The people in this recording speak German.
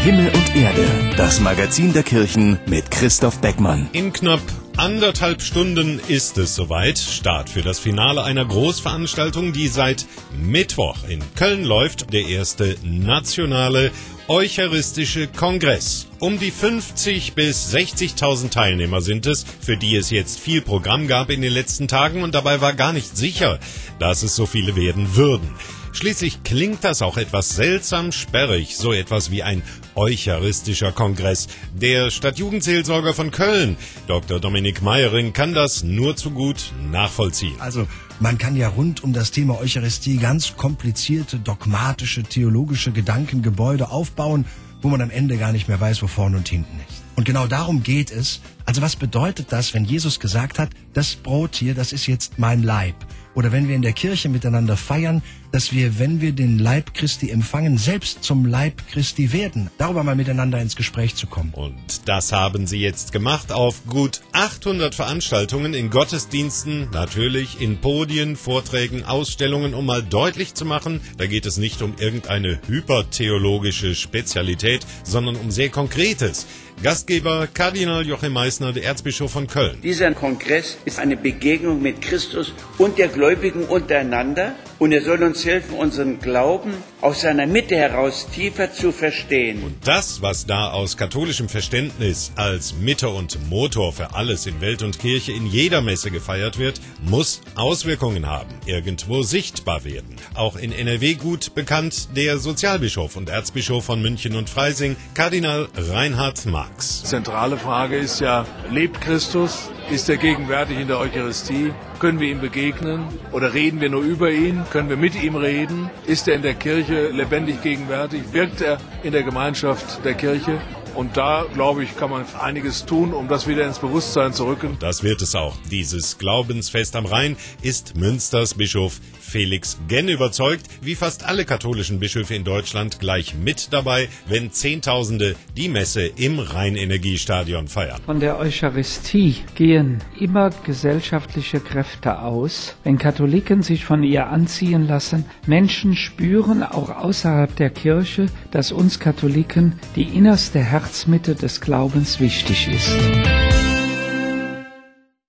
Himmel und Erde, das Magazin der Kirchen mit Christoph Beckmann. In knapp 1,5 Stunden ist es soweit. Start für das Finale einer Großveranstaltung, die seit Mittwoch in Köln läuft. Der erste nationale Eucharistische Kongress. Um die 50.000 bis 60.000 Teilnehmer sind es, für die es jetzt viel Programm gab in den letzten Tagen, und dabei war gar nicht sicher, dass es so viele werden würden. Schließlich klingt das auch etwas seltsam sperrig, so etwas wie ein Eucharistischer Kongress. Der Stadtjugendseelsorger von Köln, Dr. Dominik Meyering, kann das nur zu gut nachvollziehen. Also man kann ja rund um das Thema Eucharistie ganz komplizierte, dogmatische, theologische Gedankengebäude aufbauen, wo man am Ende gar nicht mehr weiß, wo vorne und hinten ist. Und genau darum geht es. Also was bedeutet das, wenn Jesus gesagt hat, das Brot hier, das ist jetzt mein Leib? Oder wenn wir in der Kirche miteinander feiern, dass wir, wenn wir den Leib Christi empfangen, selbst zum Leib Christi werden. Darüber mal miteinander ins Gespräch zu kommen. Und das haben sie jetzt gemacht auf gut 800 Veranstaltungen in Gottesdiensten, natürlich in Podien, Vorträgen, Ausstellungen, um mal deutlich zu machen, da geht es nicht um irgendeine hypertheologische Spezialität, sondern um sehr Konkretes. Gastgeber Kardinal Joachim Meissner, der Erzbischof von Köln. Dieser Kongress ist eine Begegnung mit Christus und der Gläubigen untereinander, und er soll uns helfen, unseren Glauben aus seiner Mitte heraus tiefer zu verstehen. Und das, was da aus katholischem Verständnis als Mitte und Motor für alles in Welt und Kirche in jeder Messe gefeiert wird, muss Auswirkungen haben, irgendwo sichtbar werden. Auch in NRW gut bekannt der Sozialbischof und Erzbischof von München und Freising, Kardinal Reinhard Marx. Zentrale Frage ist ja, lebt Christus? Ist er gegenwärtig in der Eucharistie? Können wir ihm begegnen? Oder reden wir nur über ihn? Können wir mit ihm reden? Ist er in der Kirche lebendig gegenwärtig? Wirkt er in der Gemeinschaft der Kirche? Und da, glaube ich, kann man einiges tun, um das wieder ins Bewusstsein zu rücken. Das wird es auch. Dieses Glaubensfest am Rhein ist Münsters Bischof Felix Genn überzeugt, wie fast alle katholischen Bischöfe in Deutschland, gleich mit dabei, wenn Zehntausende die Messe im Rhein-Energiestadion feiern. Von der Eucharistie gehen immer gesellschaftliche Kräfte aus. Wenn Katholiken sich von ihr anziehen lassen, Menschen spüren auch außerhalb der Kirche, dass uns Katholiken die innerste Herzmitte des Glaubens wichtig ist.